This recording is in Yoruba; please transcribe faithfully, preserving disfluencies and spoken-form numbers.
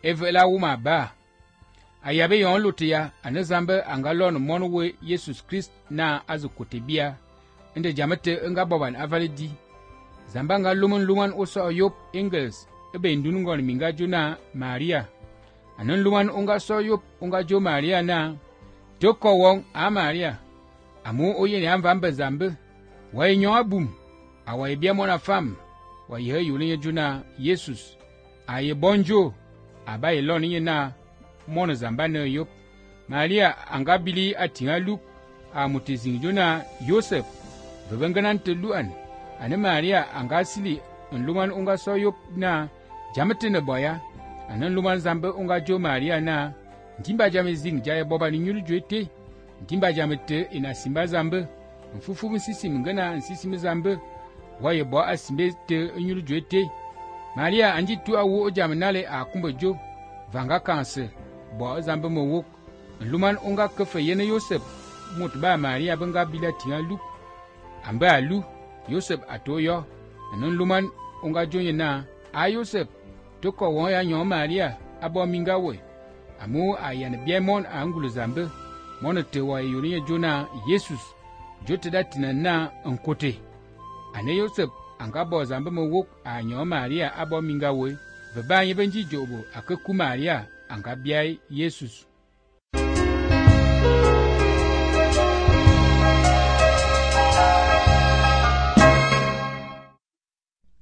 evela wuma ba ayabe yon lutia anazambe angalon monwe Jesus Christ na azukutibia inde jamate nga boban avalidi zamba nga lumun luman oso yop Engels ebe ndunungon minga juna Maria anan luman unga so yop unga jo Maria na joko wong a Maria amu oye ni amvambe zambe way nyo abum away bia mona fam way he yulin juna Jesus aye bonjo abaye loni na mona zamba na yop Maria angabili atinga luk amutizing juna Joseph vebenganan teluan ane Maria angasili nluman unga so yop na jamatene boya anan luman zambe unga jo Maria na ndimba jamezing jaye boba ni nyulu jwete ndimba jamete ina simba zambe mfufu msisi mngana nsisi zambe waye bo asimbe te nyulu jwete Maria anji tu awu jamnale akumba jo vanga kanse bo zambe mo wok luman unga kefe yene Joseph mutba Maria benga bila tinga lu amba alu Joseph atoyo anan luman unga jo yena a Joseph toko won ya nyo Maria abo mingawe amu ayan biemon angulu zambe monote wa yuri jona Jesus jote datina na nkote ane Joseph angabo zambe mo wok anyo Maria abo mingawe vebanye benji jobo akaku Maria angabia Jesus.